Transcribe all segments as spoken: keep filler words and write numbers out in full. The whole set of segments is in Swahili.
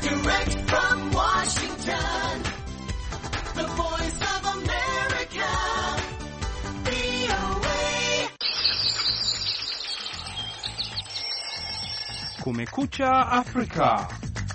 Direct from Washington, the voice of America, V O A. Kumekucha Afrika.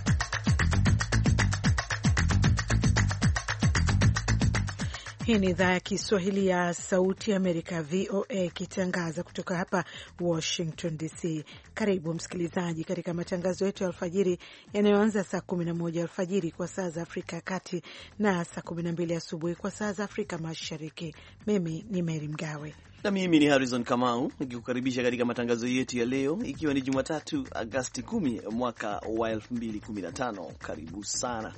Hii ni idhaa ya Kiswahili ya Sauti ya Amerika, V O A, ikitangaza kutoka hapa Washington D C. Karibu msikilizaji katika matangazo yetu ya alfajiri yanayoanza saa kumi na moja alfajiri kwa saa za Afrika ya Kati na saa kumi na mbili asubuhi kwa saa za Afrika Mashariki. Mimi ni Mary Mgawe na mimi ni Harrison Kamau nikikukaribisha katika matangazo yetu ya leo, ikiwa ni Jumatatu Agosti kumi mwaka wa elfu mbili kumi na tano. Karibu sana.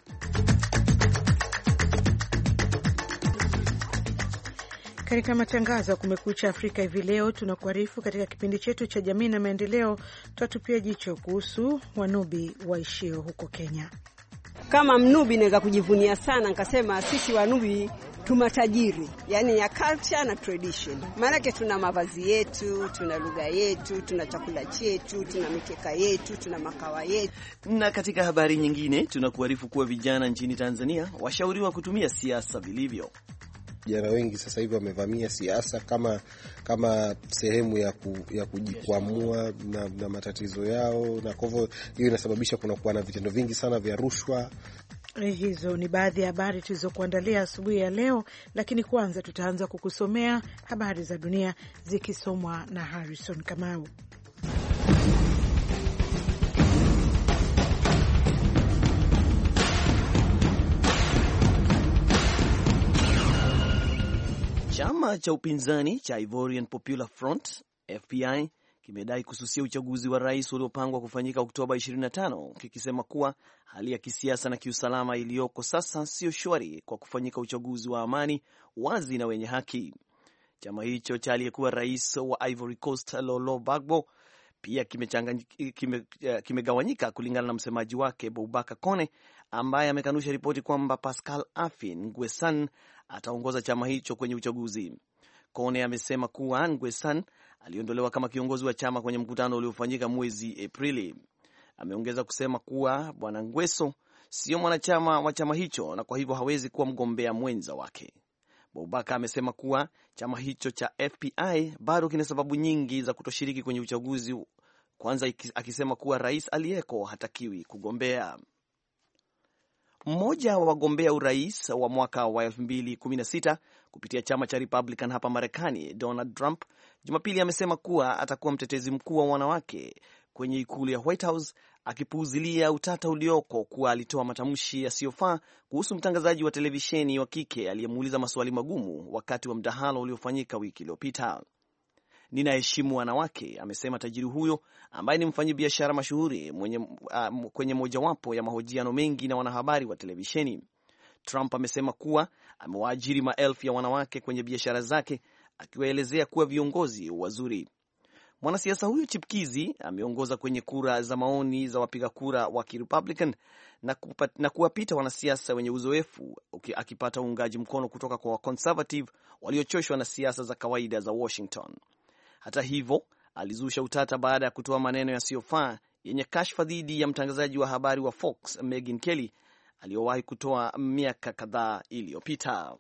Katika matangazo ya Kumekucha Afrika hivi leo tunakuarifu katika kipindi chetu cha jamii na maendeleo, tutatupia jicho kuhusu Wanubi waishio huko Kenya. Kama Mnubi naweza kujivunia sana nikasema sisi Wanubi tumatajiri, yani ya culture na tradition. Maana tuna mavazi yetu, tuna lugha yetu, tuna chakula chetu, tuna mikeka yetu, tuna makawa yetu. Na katika habari nyingine tunakuarifu kuwa vijana nchini Tanzania washauriwa kutumia siasa vilivyo. Vijana wengi sasa hivi wamevamia siasa kama kama sehemu ya ku, ya kujikwamua na, na matatizo yao, na kwa hivyo hiyo inasababisha kuna kuwa na vitendo vingi sana vya rushwa. Hizo ni baadhi ya habari tulizokuandalia asubuhi ya leo, lakini kwanza tutaanza kukusomea habari za dunia zikisomwa na Harrison Kamau. Chama cha upinzani cha Ivorian Popular Front F P I kimedai kususia uchaguzi wa rais uliopangwa kufanyika Oktoba ishirini na tano, kikisema kuwa hali ya kisiasa na kiusalama iliyoko sasa sio shwari kwa kufanyika uchaguzi wa amani, wazi na wenye haki. Chama hicho cha aliyekuwa rais wa Ivory Coast Lolo Gbagbo pia kimegawanyika kime, kime kulingana na msemaji wake Boubacar Kone, ambaye amekanusha ripoti kwamba Pascal Affi N'Guessan ataongoza chama hicho kwenye uchaguzi. Kone amesema kuwa N'Guessan aliondolewa kama kiongozi wa chama kwenye mkutano uliofanyika mwezi Aprili. Ameongeza kusema kuwa bwana Ngweso sio mwanachama wa chama hicho na kwa hivyo hawezi kuwa mgombea mwenza wake. Boubacar amesema kuwa chama hicho cha F P I bado kina sababu nyingi za kutoshiriki kwenye uchaguzi, kwanza akisema kuwa rais aliyeko hatakiwi kugombea. Mmoja wa wagombea urais wa mwaka wa elfu mbili kumi na sita kupitia chama cha Republican hapa Marekani, Donald Trump, Jumapili amesema kuwa atakuwa mtetezi mkuu wa wanawake kwenye ikulu ya White House, akipuuzilia utata ulioko kuwa alitoa matamshi yasiyofaa kuhusu mtangazaji wa televisheni wa kike aliyemuuliza maswali magumu wakati wa mdahalo uliofanyika wiki iliyopita. Ninaheshimu wanawake, amesema tajiri huyo ambaye ni mfanyabiashara mashuhuri mwenye uh, kwenye mojawapo ya mahojiano mengi na wanahabari wa televisheni. Trump amesema kuwa amewaajiri maelfu ya wanawake kwenye biashara zake, akiwaelezea kuwa viongozi wazuri. Mwanasiasa huyo chipkizi ameongoza kwenye kura za maoni za wapiga kura wa Republican na, na kuwapita wanasiasa wenye uzoefu, akipata uungaji mkono kutoka kwa conservative waliochoshwa na siasa za kawaida za Washington. Hata hivyo, alizusha utata baada ya kutoa maneno yasiyofaa yenye kashfa dhidi ya mtangazaji wa habari wa Fox Megyn Kelly aliyowahi kutoa miaka kadhaa iliyopita.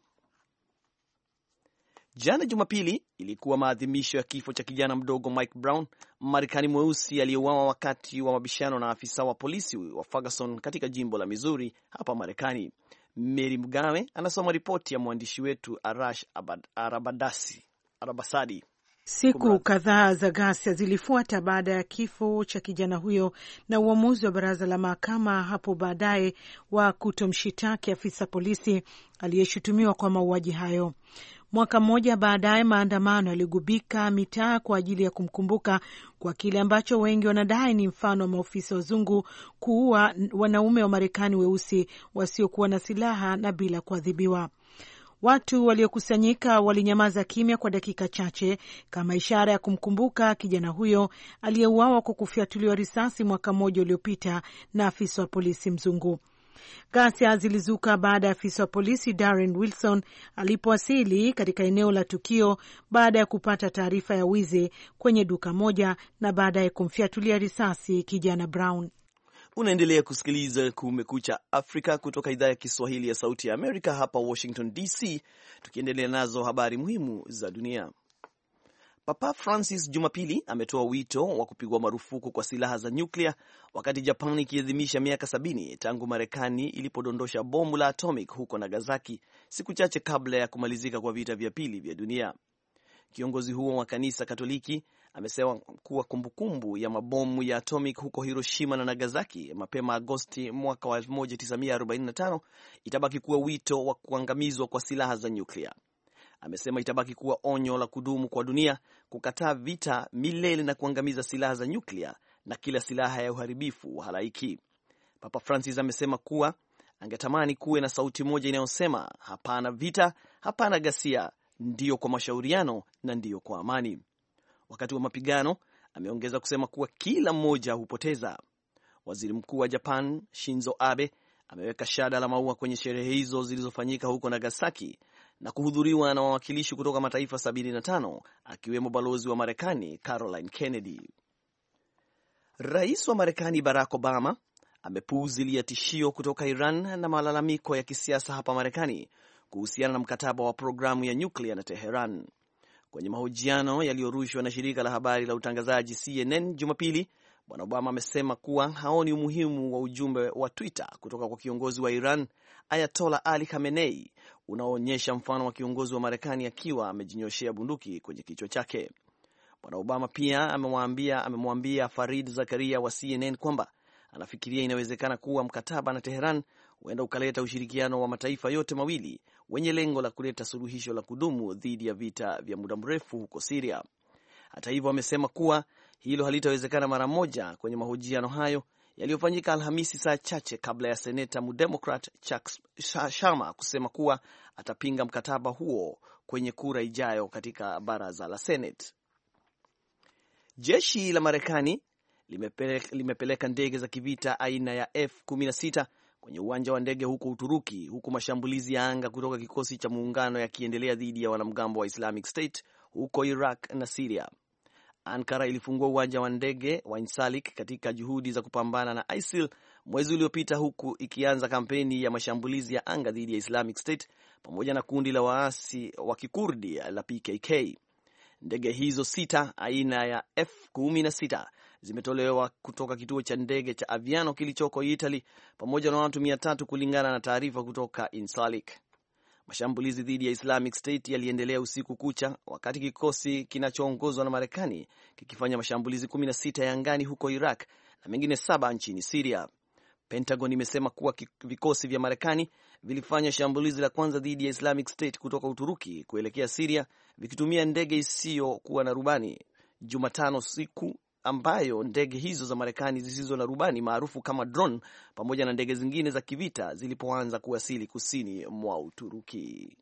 Jana Jumapili ilikuwa maadhimisho ya kifo cha kijana mdogo Mike Brown, Marekani mweusi aliyeuawa wakati wa mabishano na afisa wa polisi wa Ferguson katika jimbo la Missouri hapa Marekani. Mary Mgawe anasoma ripoti ya mwandishi wetu Arash Arabadasi Arabasadi. Siku kadhaa za ghasia zilifuata baada ya kifo cha kijana huyo na uamuzi wa baraza la mahakama hapo baadaye wa kutomshitaki afisa polisi aliyeshutumiwa kwa mauaji hayo. Mwaka mmoja baadaye, maandamano yaligubika mitaa kwa ajili ya kumkumbuka kwa kile ambacho wengi wanadai ni mfano wa maofisa wazungu kuua wanaume wa Marekani weusi wasiokuwa na silaha na bila kuadhibiwa. Watu waliokusanyika walinyamaza kimya kwa dakika chache kama ishara ya kumkumbuka kijana huyo aliyeuawa kwa kufyatuliwa risasi mwaka mmoja uliopita na afisa wa polisi mzungu. Ghasia zilizuka baada ya afisa wa polisi Darren Wilson alipowasili katika eneo la tukio baada ya kupata taarifa ya wizi kwenye duka moja na baadaye kumfyatulia risasi kijana Brown. Unaendelea kusikiliza Kumekucha Afrika kutoka idhaa ya Kiswahili ya Sauti ya Amerika hapa Washington D C, tukiendelea nazo habari muhimu za dunia. Papa Francis Jumapili ametoa wito wa kupigwa marufuku kwa silaha za nyuklia wakati Japan ikiadhimisha miaka sabini tangu Marekani ilipodondosha bomu la atomic huko Nagasaki siku chache kabla ya kumalizika kwa vita vya pili vya dunia. Kiongozi huo wa kanisa Katoliki amesema kuwa kumbukumbu ya mabomu ya atomic huko Hiroshima na Nagasaki mapema Agosti mwaka wa elfu moja tisa mia arobaini na tano itabaki kuwa wito wa kuangamizwa kwa silaha za nyuklia. Amesema itabaki kuwa onyo la kudumu kwa dunia kukataa vita milele na kuangamiza silaha za nyuklia na kila silaha ya uharibifu wa halaiki. Papa Francis amesema kuwa angetamani kuwe na sauti moja inayosema hapana vita, hapana ghasia, ndiyo kwa mashauriano na ndiyo kwa amani. Wakati wa mapigano, ameongeza kusema kuwa kila mmoja hupoteza. Waziri Mkuu wa Japan Shinzo Abe ameweka shada la maua kwenye sherehe hizo zilizofanyika huko Nagasaki na kuhudhuriwa na wawakilishi kutoka mataifa sabini na tano akiwemo balozi wa Marekani Caroline Kennedy. Rais wa Marekani Barack Obama amepuuzilia tishio kutoka Iran na malalamiko ya kisiasa hapa Marekani kuhusiana na mkataba wa programu ya nyuklia na Teheran. Kwenye mahojiano yaliyorushwa na shirika la habari la utangazaji C N N Jumapili, Bwana Obama amesema kuwa haoni umuhimu wa ujumbe wa Twitter kutoka kwa kiongozi wa Iran Ayatollah Ali Khamenei unaoonyesha mfano wa kiongozi wa Marekani akiwa amejinyoshea bunduki kwenye kichwa chake. Bwana Obama pia amemwambia amemwambia Farid Zakaria wa C N N kwamba anafikiria inawezekana kuwa mkataba na Teheran huenda ukaleta ushirikiano wa mataifa yote mawili wenye lengo la kuleta suluhisho la kudumu dhidi ya vita vya muda mrefu huko Syria. Hata hivyo, amesema kuwa hilo halitawezekana mara moja kwenye mahojiano hayo yaliyofanyika Alhamisi saa chache kabla ya seneta mdemokrat Chuck Schumer kusema kuwa atapinga mkataba huo kwenye kura ijayo katika baraza la Senate. Jeshi la Marekani limepeleka, limepeleka ndege za kivita aina ya F kumi na sita kwenye uwanja wa ndege huko Uturuki, huku mashambulizi ya anga kutoka kikosi cha muungano yakiendelea dhidi ya wanamgambo wa Islamic State huko Iraq na Syria. Ankara ilifungua uwanja wa ndege wa Incirlik katika juhudi za kupambana na ISIL mwezi uliopita, huku ikianza kampeni ya mashambulizi ya anga dhidi ya Islamic State pamoja na kundi la waasi wa Kikurdi la P K K. Ndege hizo sita aina ya F kumi na sita zimetolewa kutoka kituo cha ndege cha Aviano kilichoko Italy pamoja na watu mia tatu kulingana na taarifa kutoka Incirlik. Mashambulizi dhidi ya Islamic State yaliendelea usiku kucha wakati kikosi kinachoongozwa na Marekani kikifanya mashambulizi kumi na sita ya angani huko Iraq na mengine saba nchini Syria. Pentagon imesema kuwa vikosi vya Marekani vilifanya shambulizi la kwanza dhidi ya Islamic State kutoka Uturuki kuelekea Syria vikitumia ndege isiyo kuwa na rubani Jumatano, siku ambayo ndege hizo za Marekani zisizo na rubani maarufu kama drone pamoja na ndege zingine za kivita zilipoanza kuwasili kusini mwa Uturuki.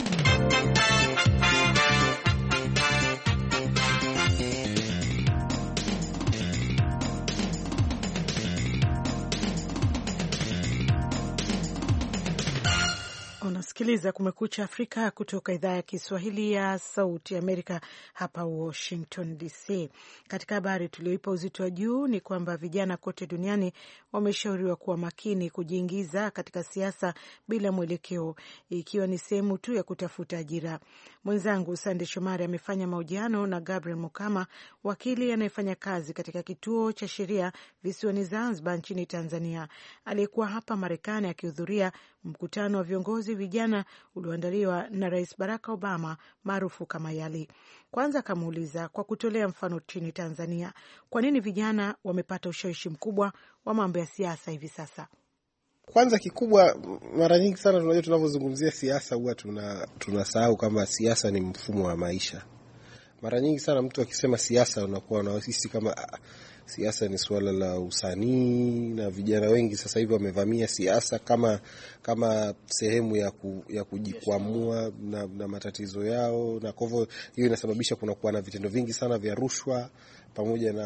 Unasikiliza Kumekucha Afrika kutoka idhaa ya Kiswahili ya Sauti Amerika hapa Washington D C. Katika habari tulioipa uzito wa juu ni kwamba vijana kote duniani wameshauriwa kuwa makini kujiingiza katika siasa bila mwelekeo, ikiwa ni sehemu tu ya kutafuta ajira. Mwenzangu Sande Shomari amefanya mahojiano na Gabriel Mukama, wakili anayefanya kazi katika kituo cha sheria visiwani Zanzibar nchini Tanzania, aliyekuwa hapa Marekani akihudhuria mkutano wa viongozi vijana ulioandaliwa na Rais Barack Obama maarufu kama YALI. Kwanza akamuuliza kwa kutolea mfano nchini Tanzania, kwa nini vijana wamepata ushawishi mkubwa wa mambo ya siasa hivi sasa? Kwanza kikubwa, mara nyingi sana tunajua tunapozungumzia siasa huwa tuna tunasahau kama siasa ni mfumo wa maisha. Mara nyingi sana mtu akisema siasa unakuwa na sisi kama siasa ni swala la usanii, na vijana wengi sasa hivi wamevamia siasa kama kama sehemu ya ku, ya kujikwamua na, na matatizo yao, na kwa hivyo hiyo inasababisha kuna kuwa na vitendo vingi sana vya rushwa pamoja na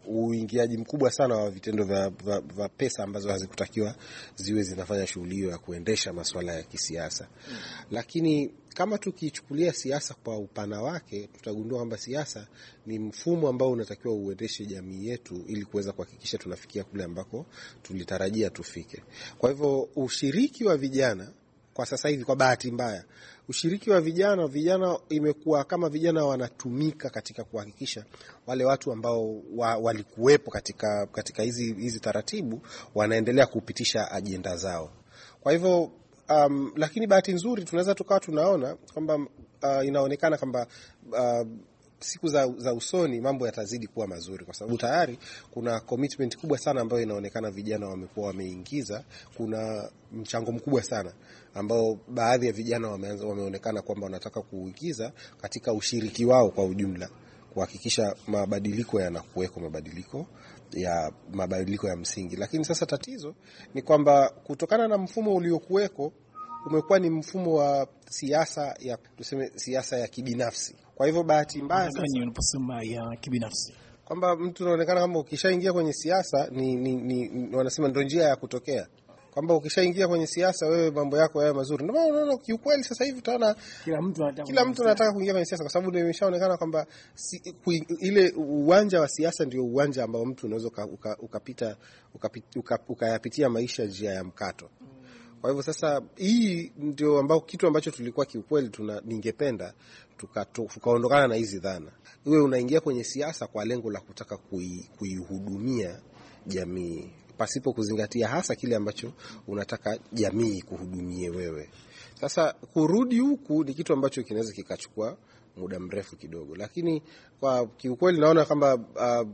uingiaji mkubwa sana wa vitendo vya, vya, vya pesa ambazo hazikutakiwa ziwe zinafanya shughuli hiyo ya kuendesha masuala ya kisiasa. Mm. Lakini kama tukichukulia siasa kwa upana wake, tutagundua kwamba siasa ni mfumo ambao unatakiwa uendeshe jamii yetu ili kuweza kuhakikisha tunafikia kule ambako tulitarajia tufike. Kwa hivyo ushiriki wa vijana kwa sasa hivi, kwa bahati mbaya, ushiriki wa vijana vijana imekuwa kama vijana wanatumika katika kuhakikisha wale watu ambao wa, walikuwepo katika katika hizi hizi taratibu wanaendelea kupitisha ajenda zao. Kwa hivyo um, lakini bahati nzuri tunaweza tukawa tunaona kwamba uh, inaonekana kwamba uh, siku za, za usoni mambo yatazidi kuwa mazuri, kwa sababu tayari kuna commitment kubwa sana ambayo inaonekana vijana wamekuwa wameingiza. Kuna mchango mkubwa sana ambao baadhi ya vijana wameanza wameonekana kwamba wanataka kuingiza katika ushiriki wao kwa ujumla, kuhakikisha mabadiliko yanakuweko, mabadiliko ya mabadiliko ya msingi. Lakini sasa tatizo ni kwamba kutokana na mfumo uliokuweko umekuwa ni mfumo wa siasa ya tuseme siasa ya kibinafsi. Kwa hivyo bahati mbaya sasa unaposema ya kibinafsi kwamba mtu anaonekana kama ukishaingia kwenye siasa ni, ni, ni wanasema ndio njia ya kutokea, kwamba ukishaingia kwenye siasa wewe mambo yako yawe mazuri. Ndio maana unaona kiukweli sasa hivi tutaona kila mtu anataka kila mtu anataka kuingia kwenye siasa, kwa sababu ndio imeshaonekana kwamba si, ile uwanja wa siasa ndio uwanja ambao mtu unaweza ukapita ukayapitia uka, uka, uka maisha njia ya mkato. Kwa hivyo sasa hii ndio ambao kitu ambacho tulikuwa kiukweli tuna ningependa tukaondokana tuka na hizi dhana. Wewe unaingia kwenye siasa kwa lengo la kutaka kuihudumia kui jamii pasipo kuzingatia hasa kile ambacho unataka jamii kuhudumie wewe. Sasa kurudi huku ni kitu ambacho kinaweza kikachukua muda mrefu kidogo, lakini kwa kiukweli naona kwamba uh,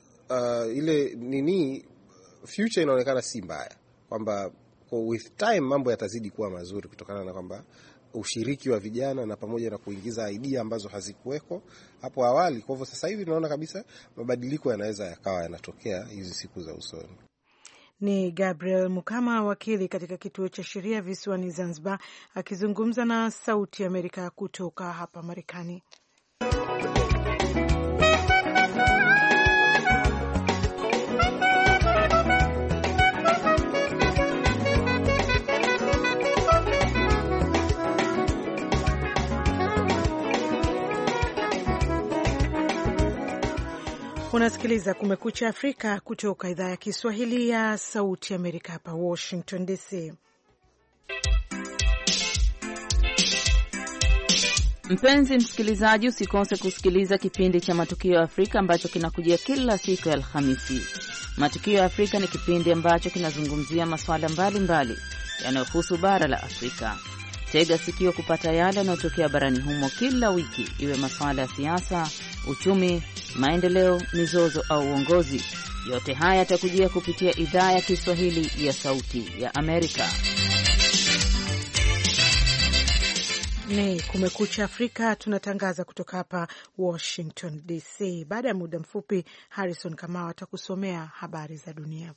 uh, ile nini future inaonekana si mbaya, kwamba with time mambo yatazidi kuwa mazuri kutokana na kwamba ushiriki wa vijana na pamoja na kuingiza idea ambazo hazikuweko hapo awali. Kwa hivyo sasa hivi tunaona kabisa mabadiliko yanaweza yakawa yanatokea hizi siku za usoni. Ni Gabriel Mukama, wakili katika kituo cha sheria visiwani Zanzibar, akizungumza na Sauti ya Amerika kutoka hapa Marekani. Unasikiliza Kumekucha Afrika kutoka idhaa ya Kiswahili ya Sauti Amerika hapa Washington D C. Mpenzi msikilizaji, usikose kusikiliza kipindi cha Matukio ya Afrika ambacho kinakujia kila siku ya Alhamisi. Matukio ya Afrika ni kipindi ambacho kinazungumzia masuala mbalimbali yanayohusu bara la Afrika. Tega sikio kupata yale yanayotokea barani humo kila wiki, iwe masuala ya siasa, uchumi, maendeleo, mizozo au uongozi. Yote haya yatakujia kupitia idhaa ya Kiswahili ya Sauti ya Amerika. Ni Kumekucha Afrika, tunatangaza kutoka hapa Washington D C. Baada ya muda mfupi, Harrison Kamau atakusomea habari za dunia.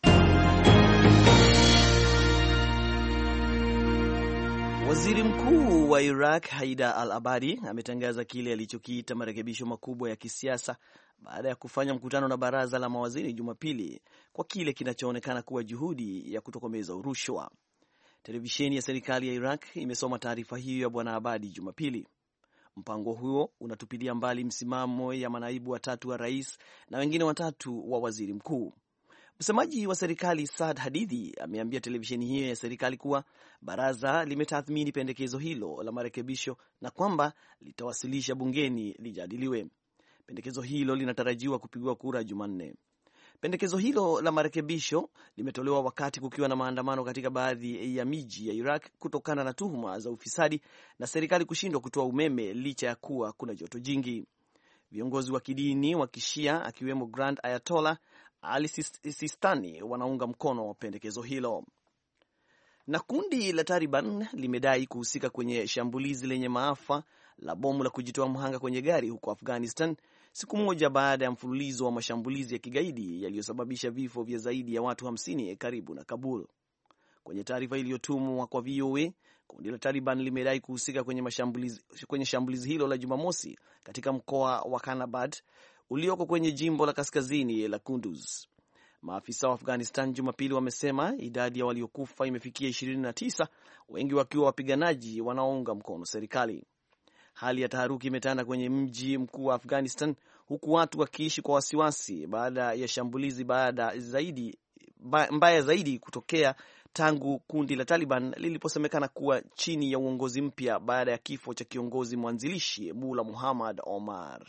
Waziri Mkuu wa Iraq Haidar al-Abadi ametangaza kile alichokiita marekebisho makubwa ya kisiasa baada ya kufanya mkutano na baraza la mawaziri Jumapili kwa kile kinachoonekana kuwa juhudi ya kutokomeza rushwa. Televisheni ya serikali ya Iraq imesoma taarifa hiyo ya Bwana Abadi Jumapili. Mpango huo unatupilia mbali msimamo ya manaibu watatu wa rais na wengine watatu wa waziri mkuu. Msemaji wa serikali Saad Hadithi ameambia televisheni hiyo ya serikali kuwa baraza limetathmini pendekezo hilo la marekebisho na kwamba litawasilisha bungeni lijadiliwe. Pendekezo hilo linatarajiwa kupigwa kura Jumanne. Pendekezo hilo la marekebisho limetolewa wakati kukiwa na maandamano katika baadhi ya miji ya Iraq kutokana na tuhuma za ufisadi na serikali kushindwa kutoa umeme licha ya kuwa kuna joto jingi. Viongozi wa kidini wa Kishia akiwemo Grand Ayatollah Ali Sistani wanaunga mkono pendekezo hilo. Na kundi la Taliban limedai kuhusika kwenye shambulizi lenye maafa la bomu la kujitoa mhanga kwenye gari huko Afghanistan, siku moja baada ya mfululizo wa mashambulizi ya kigaidi yaliyosababisha vifo vya zaidi ya watu hamsini karibu na Kabul. Kwenye taarifa iliyotumwa kwa V O A, kundi la Taliban limedai kuhusika kwenye mashambulizi kwenye shambulizi hilo la Jumamosi katika mkoa wa Kanabad ulioko kwenye jimbo la kaskazini la Kunduz. Maafisa wa Afghanistan Jumapili wamesema idadi ya waliokufa imefikia ishirini na tisa, wengi wakiwa wapiganaji wanaounga mkono serikali. Hali ya taharuki imetanda kwenye mji mkuu wa Afghanistan, huku watu wakiishi kwa wasiwasi baada ya shambulizi baada zaidi mbaya zaidi kutokea tangu kundi la Taliban liliposemekana kuwa chini ya uongozi mpya baada ya kifo cha kiongozi mwanzilishi Mullah Muhammad Omar.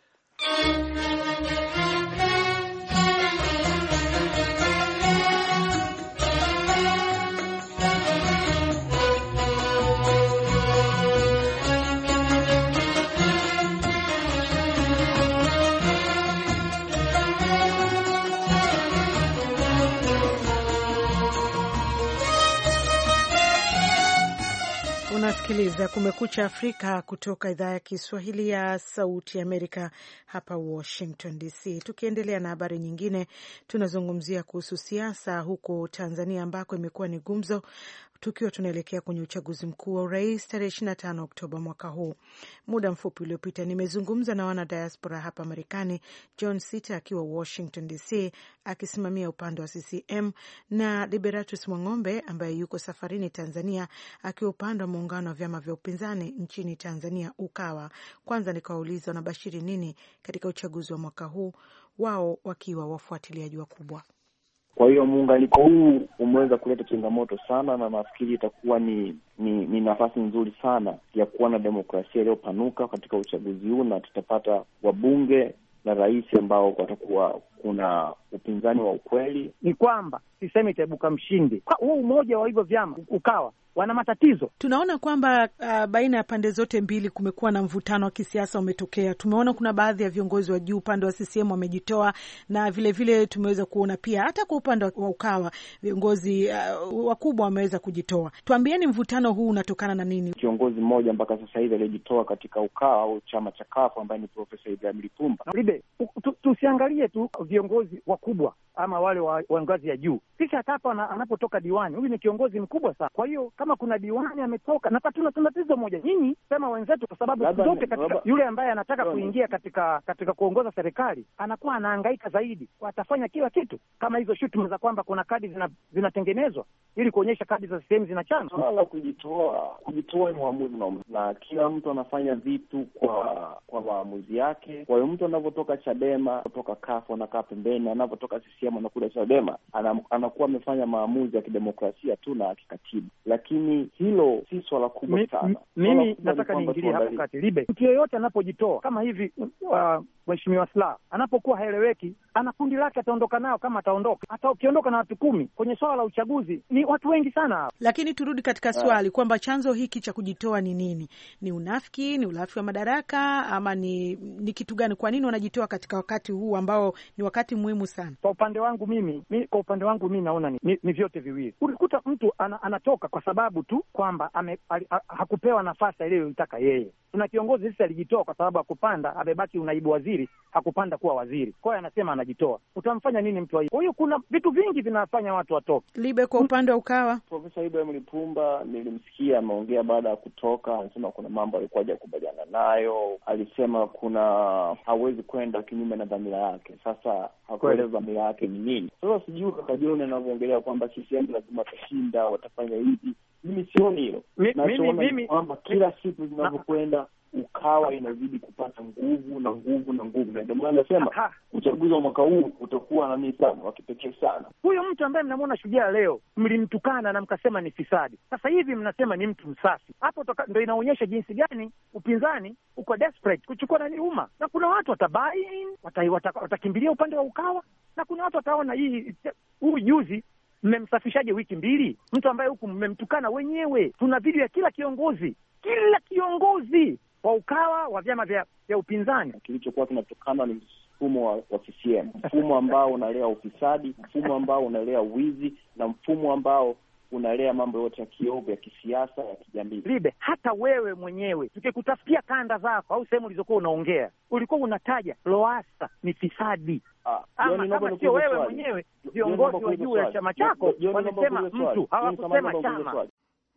Unasikiliza Kumekucha Afrika kutoka idhaa ya Kiswahili ya Sauti Amerika hapa Washington D C. Tukiendelea na habari nyingine, tunazungumzia kuhusu siasa huko Tanzania ambako imekuwa ni gumzo, tukiwa tunaelekea kwenye uchaguzi mkuu wa urais tarehe ishirini na tano Oktoba mwaka huu. Muda mfupi uliopita nimezungumza na wana diaspora hapa Marekani, John Sita akiwa Washington D C akisimamia upande wa C C M, na Liberatus Mwang'ombe ambaye yuko safarini Tanzania akiwa upande wa muungano wa vyama vya upinzani nchini Tanzania Ukawa. Kwanza nikawauliza wanabashiri nini katika uchaguzi wa mwaka huu, wao wakiwa wafuatiliaji wakubwa. Kwa hiyo muunganiko huu umeweza kuleta changamoto sana, na nafikiri itakuwa ni ni, ni nafasi nzuri sana ya kuwa na demokrasia iliyopanuka katika uchaguzi huu, na tutapata wabunge na rais ambao watakuwa kuna upinzani wa ukweli. Ni kwamba sisemi itaibuka mshindi. Huu umoja wa hivyo vyama Ukawa wana matatizo. Tunaona kwamba uh, baina ya pande zote mbili kumekuwa na mvutano wa kisiasa umetokea. Tumeona kuna baadhi ya viongozi wa juu upande wa C C M wamejitoa, na vile vile tumeweza kuona pia hata kwa upande wa Ukawa viongozi uh, wakubwa wameweza kujitoa. Tuambieni mvutano huu unatokana na nini? Kiongozi mmoja mpaka sasa hivi aliyejitoa katika Ukawa au chama cha Kafu ambaye ni Profesa Ibrahim Lipumba. Libe, tusiangalie tu viongozi wakubwa ama wale wa, wa ngazi ya juu. Sisi hata hapa anapotoka diwani, huyu ni kiongozi mkubwa sana. Kwa hiyo kama kuna diwani ametoka, na tuna tatizo moja. Nyinyi sema wenzetu, kwa sababu zote katika laba, yule ambaye anataka laba, kuingia katika katika kuongoza serikali anakuwa anahangaika zaidi. Kwa atafanya kila kitu, kama hizo shutuma za kwamba kuna kadi zina, zinatengenezwa ili kuonyesha kadi za sehemu zinachana. Swala kujitoa, kujitoa ni uamuzi na, na kila mtu anafanya vitu kwa kwa maamuzi yake. Kwa hiyo mtu anapotoka Chadema, kutoka Kafu anakaa pembeni, anapotoka C C M anakuja Chadema, anakuwa amefanya maamuzi ya kidemokrasia tu na kikatiba. Lakini hilo si swala kubwa Mi, sana. Mimi nataka niingilie hapo kati. Libe, mtu yeyote anapojitoa kama hivi, uh, Mheshimiwa Slaa anapokuwa haeleweki, ana kundi lake ataondoka nao. Kama ataondoka, hata ukiondoka na watu kumi kwenye swala la uchaguzi, ni watu wengi sana. Lakini turudi katika swali kwamba chanzo hiki cha kujitoa ni nini? Ni unafiki, ni ulafi wa madaraka, ama ni ni kitu gani? Kwa nini wanajitoa katika wakati huu ambao ni wakati muhimu sana? Kwa upande wangu mimi, mi, kwa upande wangu mimi naona ni, ni, ni vyote viwili. Ulikuta mtu ana, anatoka kwa sababu tu kwamba ame, al, ha, hakupewa nafasi aliyotaka yeye. Tuna kiongozi sisi alijitoa kwa sababu hakupanda, amebaki unaibu waziri, hakupanda kuwa waziri. Kwa hiyo anasema anajitoa. Utamfanya nini mtu huyo? Kwa hiyo kuna vitu vingi vinafanya watu watoke. Libe, kwa upande wa Ukawa, Profesa Ibrahim Lipumba nilimsikia ameongea baada ya kutoka, anasema kuna mambo alikuwa hajakubaliana nayo. Alisema kuna hawezi kwenda kinyume na dhamira yake. Sasa hakueleza dhamira yake ni nini. Sasa sijui kaka John anavyoongelea kwamba C C M lazima watashinda, watafanya hivi. Mimi sioni hilo. Nachoona mimi kwamba kila siku zinavyokwenda Ukawa inazidi kupata nguvu na nguvu na nguvu, na ndio maana nasema uchaguzi wa mwaka huu utakuwa na nini sana wa kipekee sana. Huyo mtu ambaye mnamwona shujaa leo, mlimtukana na mkasema ni fisadi, sasa hivi mnasema ni mtu msafi. Hapo ndio inaonyesha jinsi gani upinzani uko desperate kuchukua nani umma, na kuna watu watabai watakimbilia wata, upande wa Ukawa, na kuna watu wataona hii huu juzi mmemsafishaje wiki mbili mtu ambaye huku mmemtukana wenyewe. Tuna video ya kila kiongozi, kila kiongozi wa Ukawa, wa vyama vya, vya upinzani. Kilichokuwa kinatokana ni mfumo wa, wa C C M, mfumo ambao unalea ufisadi, mfumo ambao unalea wizi, na mfumo ambao unalea mambo yote ya kiovu ya kisiasa, ya kijamii. Libe, hata wewe mwenyewe tukikutafutia kanda zako au sehemu ulizokuwa unaongea, ulikuwa unataja Lowassa ni fisadi. Ah, ama kama sio wewe mwenyewe, viongozi wa juu ya chama chako walisema mtu, hawakusema chama.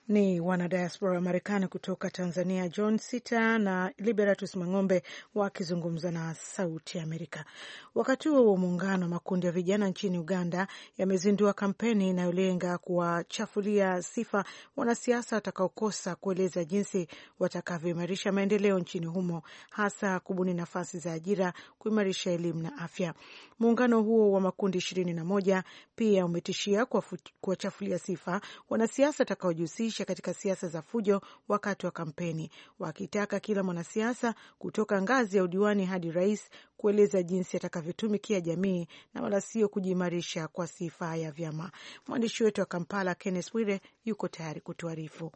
Ni wanadiaspora wa Marekani kutoka Tanzania, John Sita na Liberatus Mang'ombe wakizungumza na Sauti ya Amerika. Wakati huo wa muungano wa makundi ya vijana nchini Uganda yamezindua kampeni inayolenga kuwachafulia sifa wanasiasa watakaokosa kueleza jinsi watakavyoimarisha maendeleo nchini humo, hasa kubuni nafasi za ajira, kuimarisha elimu na afya. Muungano huo wa makundi ishirini na moja pia umetishia kuwachafulia sifa wanasiasa watakaojihusisha katika siasa za fujo wakati wa kampeni, wakitaka kila mwanasiasa kutoka ngazi ya udiwani hadi rais kueleza jinsi atakavyotumikia jamii na wala sio kujimarisha kwa sifa ya vyama. Mwandishi wetu wa Kampala Kenneth Bwire yuko tayari kutuarifu.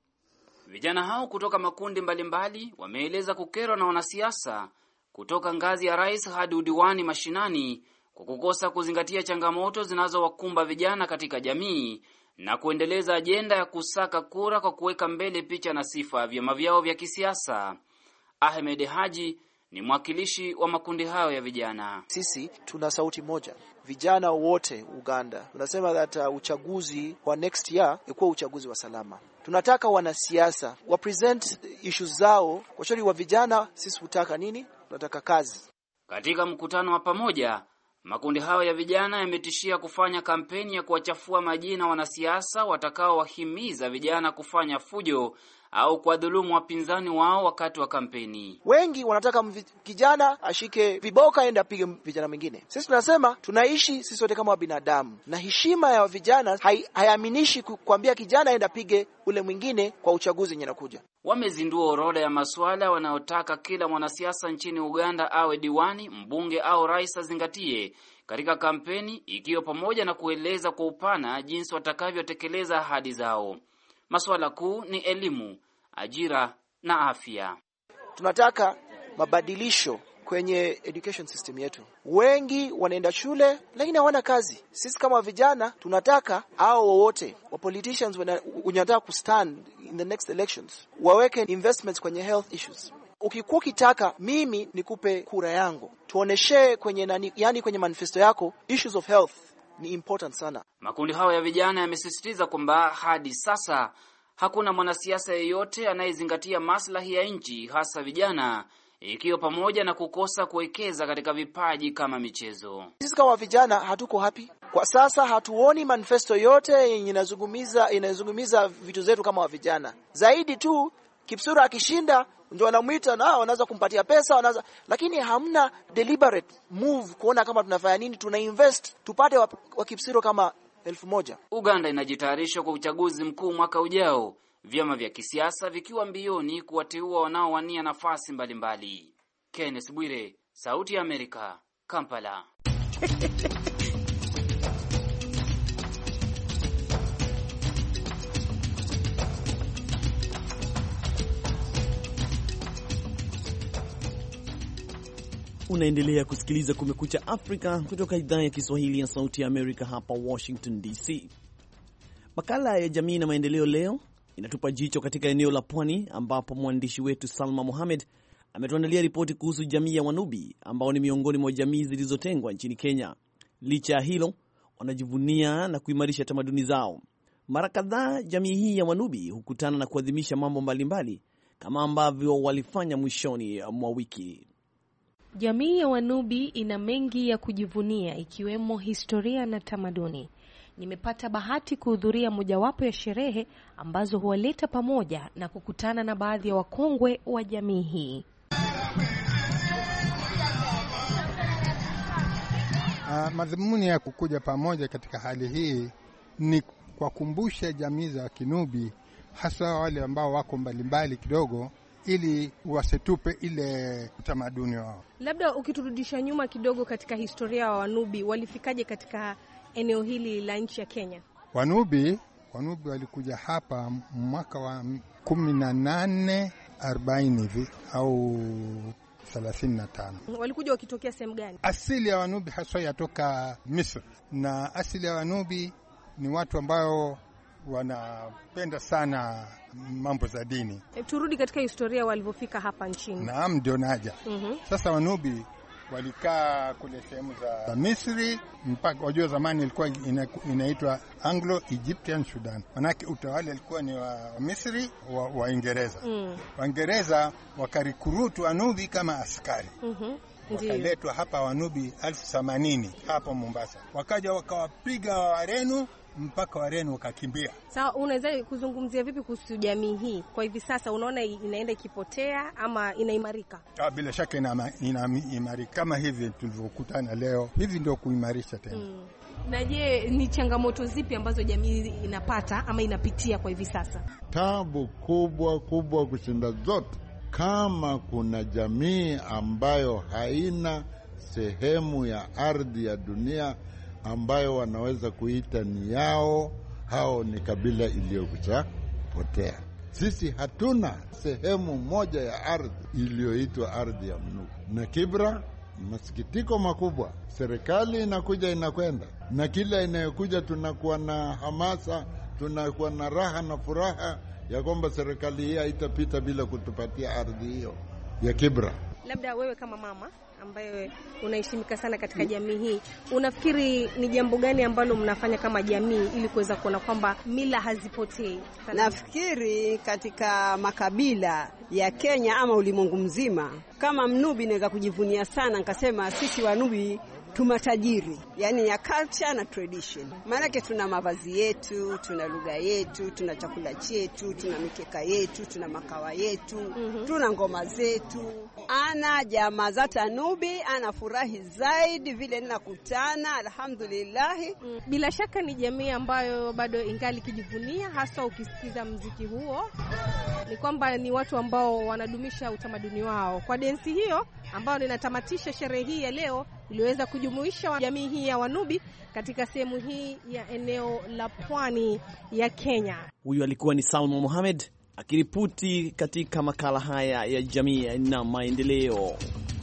Vijana hao kutoka makundi mbalimbali wameeleza kukerwa na wanasiasa kutoka ngazi ya rais hadi udiwani mashinani kwa kukosa kuzingatia changamoto zinazowakumba vijana katika jamii na kuendeleza ajenda ya kusaka kura kwa kuweka mbele picha na sifa ya vyama vyao vya kisiasa. Ahmed Haji ni mwakilishi wa makundi hayo ya vijana. Sisi tuna sauti moja, vijana wote Uganda. Tunasema that uh, uchaguzi wa next year ikuwa uchaguzi wa salama. Tunataka wanasiasa wa present issues zao kwa shauri wa vijana. Sisi hutaka nini? Tunataka kazi. Katika mkutano wa pamoja, makundi hayo ya vijana yametishia kufanya kampeni ya kuwachafua majina wanasiasa watakao wahimiza vijana kufanya fujo au kuwadhulumu wapinzani wao wakati wa kampeni. Wengi wanataka kijana ashike viboka aende apige vijana wengine. Sisi tunasema tunaishi sisi wote kama binadamu, na heshima ya vijana haiaminishi kuambia kijana aende apige ule mwingine kwa uchaguzi yenye nakuja. Wamezindua orodha ya masuala wanayotaka kila mwanasiasa nchini Uganda awe diwani, mbunge au rais azingatie katika kampeni, ikiwa pamoja na kueleza kwa upana jinsi watakavyotekeleza ahadi zao. Masuala kuu ni elimu, ajira na afya. Tunataka mabadilisho kwenye education system yetu. Wengi wanaenda shule lakini hawana kazi. Sisi kama vijana tunataka hao wote wa politicians wanataka kustand in the next elections waweke investments kwenye health issues. Ukikuwa kitaka mimi nikupe kura yangu, tuoneshe kwenye nani, yani kwenye manifesto yako issues of health ni important sana. Makundi hayo ya vijana yamesisitiza kwamba hadi sasa hakuna mwanasiasa yeyote anayezingatia maslahi ya nchi, hasa vijana, ikiwa pamoja na kukosa kuwekeza katika vipaji kama michezo. Sisi kama vijana hatuko happy. Kwa sasa hatuoni manifesto yote yenye inazungumza inazungumza vitu zetu kama vijana. Zaidi tu Kipsura akishinda ndio wanamuita na wanaanza kumpatia pesa, wanaanza, lakini hamna deliberate move kuona kama tunafanya nini, tuna invest tupate wa, wa Kipsura kama elfu moja. Uganda inajitayarisha kwa uchaguzi mkuu mwaka ujao, vyama vya kisiasa vikiwa mbioni kuwateua wanaowania nafasi mbalimbali. Kenneth Bwire, Sauti ya Amerika, Kampala. Unaendelea kusikiliza Kumekucha Afrika kutoka idhaa ya Kiswahili ya Sauti ya Amerika hapa Washington D C. Makala ya jamii na maendeleo leo inatupa jicho katika eneo la Pwani, ambapo mwandishi wetu Salma Mohamed ametuandalia ripoti kuhusu jamii ya Wanubi ambao ni miongoni mwa jamii zilizotengwa nchini Kenya. Licha ya hilo, wanajivunia na kuimarisha tamaduni zao. Mara kadhaa jamii hii ya Wanubi hukutana na kuadhimisha mambo mbalimbali kama ambavyo walifanya mwishoni mwa wiki. Jamii ya Wanubi ina mengi ya kujivunia, ikiwemo historia na tamaduni. Nimepata bahati kuhudhuria mojawapo ya sherehe ambazo huwaleta pamoja na kukutana na baadhi ya wakongwe wa jamii hii. Uh, madhumuni ya kukuja pamoja katika hali hii ni kwa kukumbusha jamii za Kinubi, hasa wale ambao wako mbalimbali kidogo, ili wasitupe ile utamaduni wao. Labda ukiturudisha nyuma kidogo katika historia wa Wanubi, walifikaje katika eneo hili la nchi ya Kenya? Wanubi, Wanubi walikuja hapa mwaka wa kumi na nane arobaini hivi au thelathini na tano. Walikuja wakitokea sehemu gani? Asili ya Wanubi haswa yatoka Misri, na asili ya Wanubi ni watu ambao wanapenda sana mambo za dini. E, turudi katika historia walivyofika hapa nchini. Naam, ndio naja. Mm-hmm. Sasa Wanubi walikaa kule sehemu za Misri mpaka, wajua zamani ilikuwa ina, inaitwa Anglo Egyptian Sudan, manake utawala ilikuwa ni wa Misri wa Waingereza. mm. Waingereza wakarikurutu Wanubi kama askari. mm-hmm. Wakaletwa hapa Wanubi elfu themanini hapo Mombasa, wakaja wakawapiga Wareno mpaka Wareno wakakimbia. Sawa, unaweza kuzungumzia vipi kuhusu jamii hii kwa hivi sasa? Unaona inaenda ikipotea ama inaimarika? Ah, bila shaka inaimarika kama hivi tulivyokutana leo. Hivi ndio kuimarisha tena. mm. Na je, ni changamoto zipi ambazo jamii inapata ama inapitia kwa hivi sasa? Tabu kubwa kubwa kushinda zote. Kama kuna jamii ambayo haina sehemu ya ardhi ya dunia ambayo wanaweza kuita ni yao, hao ni kabila iliyokucha potea. Sisi hatuna sehemu moja ya ardhi iliyoitwa ardhi ya Mnubi. Na Kibra, masikitiko makubwa, serikali inakuja inakwenda, na kila inayokuja tunakuwa na hamasa, tunakuwa na raha na furaha ya kwamba serikali hii haitapita bila kutupatia ardhi hiyo ya Kibra. Labda wewe kama mama ambaye unaheshimika sana katika jamii hii, unafikiri ni jambo gani ambalo mnafanya kama jamii ili kuweza kuona kwamba mila hazipotei? Nafikiri katika makabila ya Kenya ama ulimwengu mzima, kama Mnubi naweza kujivunia sana nikasema sisi Wanubi tumatajiri, yani ya culture na tradition. Maanake tuna mavazi yetu, tuna lugha yetu, tuna chakula chetu, tuna mikeka yetu, tuna makawa yetu, mm-hmm. tuna ngoma zetu. Ana jamaa za Tanubi ana furahi zaidi vile ninakutana, alhamdulillah. Mm. Bila shaka ni jamii ambayo bado ingali kijivunia, hasa ukisikiza muziki huo. Ni kwamba ni watu ambao wanadumisha utamaduni wao. Kwa densi hiyo ambayo ninatamatisha sherehe hii ya leo, iliweza kujumuisha jamii hii ya Wanubi katika sehemu hii ya eneo la pwani ya Kenya. Huyu alikuwa ni Salma Mohamed akiriputi katika makala haya ya jamii na maendeleo.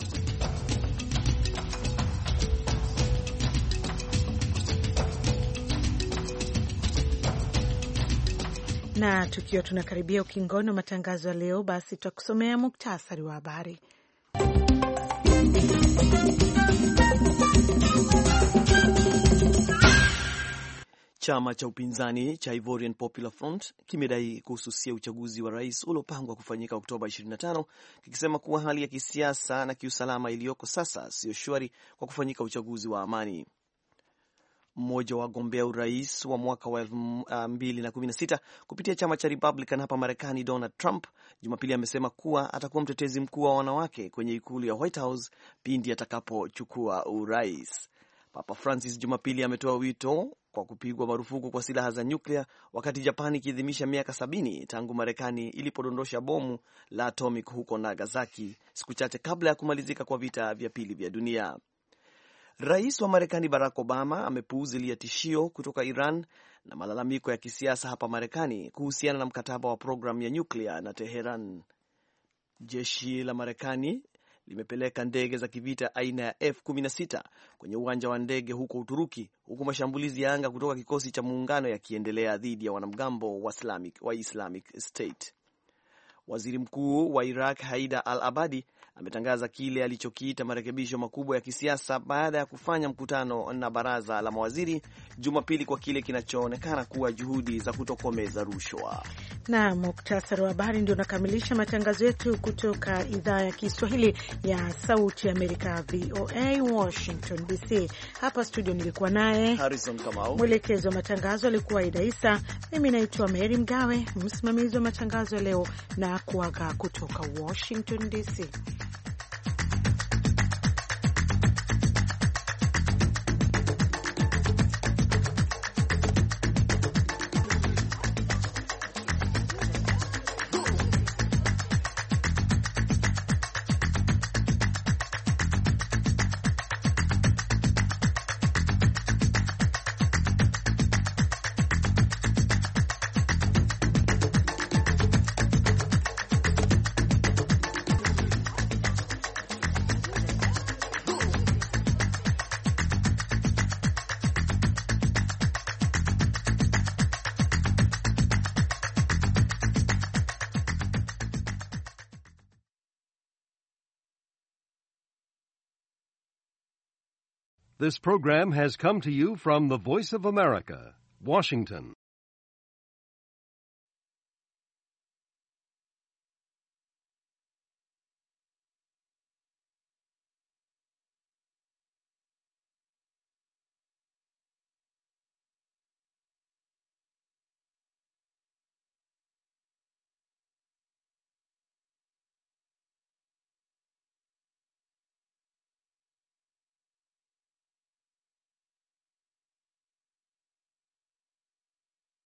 Na tukiwa tunakaribia ukingoni wa matangazo ya leo, basi tutakusomea muktasari wa habari. Chama cha upinzani cha Ivorian Popular Front kimedai kuhususia uchaguzi wa rais uliopangwa kufanyika Oktoba ishirini na tano, kikisema kuwa hali ya kisiasa na kiusalama iliyoko sasa sio shwari kwa kufanyika uchaguzi wa amani. Mmoja wa wagombea urais wa mwaka wa elfu mbili na kumi na sita kupitia chama cha Republican hapa Marekani, Donald Trump, Jumapili amesema kuwa atakuwa mtetezi mkuu wa wanawake kwenye ikulu ya White House pindi atakapochukua urais. Papa Francis Jumapili ametoa wito kwa kupigwa marufuku kwa silaha za nyuklia, wakati Japani ikiadhimisha miaka sabini tangu Marekani ilipodondosha bomu la atomic huko Nagasaki siku chache kabla ya kumalizika kwa vita vya pili vya dunia. Rais wa Marekani Barack Obama amepuuzilia tishio kutoka Iran na malalamiko ya kisiasa hapa Marekani kuhusiana na mkataba wa programu ya nyuklia na Teheran. Jeshi la Marekani limepeleka ndege za kivita aina ya F kumi na sita kwenye uwanja wa ndege huko Uturuki, huku mashambulizi ya anga kutoka kikosi cha muungano yakiendelea dhidi ya wanamgambo wa Islamic, wa Islamic State. Waziri Mkuu wa Iraq Haidar al-Abadi ametangaza kile alichokiita marekebisho makubwa ya kisiasa baada ya kufanya mkutano na baraza la mawaziri Jumapili kwa kile kinachoonekana kuwa juhudi za kutokomeza rushwa. Na muktasari wa habari ndio unakamilisha matangazo yetu kutoka idhaa ya Kiswahili ya Sauti ya Amerika, V O A Washington D C. Hapa studio nilikuwa naye Harrison Kamau, mwelekezi wa matangazo alikuwa Aida Isa, mimi naitwa Mary Mgawe, msimamizi wa matangazo leo, na kuaga kutoka Washington D C. This program has come to you from the Voice of America, Washington.